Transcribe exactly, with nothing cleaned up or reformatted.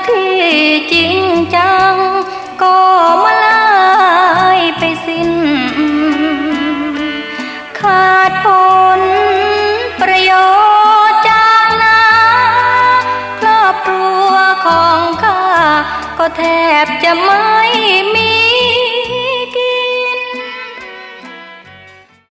ที่จริงจังก็มาลายไปสิ้นขาดผลประโยชน์จากนาครอบครัวของข้าก็แทบจะไม่มี